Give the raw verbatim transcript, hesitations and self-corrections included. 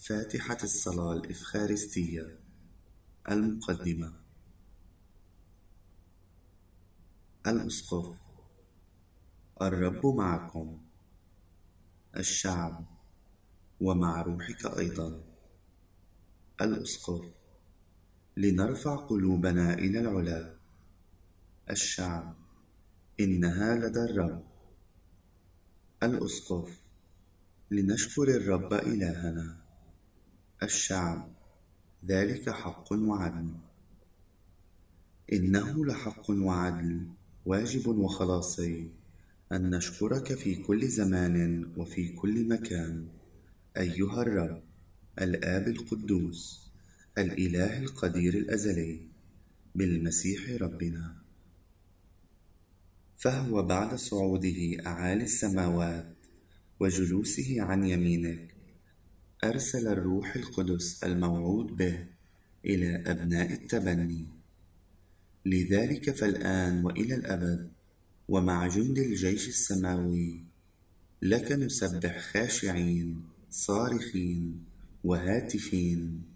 فاتحة الصلاة الإفخارستية. المقدمة. الأسقف: الرب معكم. الشعب: ومع روحك أيضا. الأسقف: لنرفع قلوبنا إلى العلا. الشعب: إنها لدى الرب. الأسقف: لنشكر الرب إلهنا. الشعب: ذلك حق وعدل. إنه لحق وعدل، واجب وخلاصي، أن نشكرك في كل زمان وفي كل مكان، أيها الرب الآب القدوس، الإله القدير الأزلي، بالمسيح ربنا. فهو بعد صعوده أعالي السماوات وجلوسه عن يمينك أرسل الروح القدس الموعود به إلى أبناء التبني. لذلك فالآن وإلى الأبد ومع جند الجيش السماوي لك نسبح خاشعين صارخين وهاتفين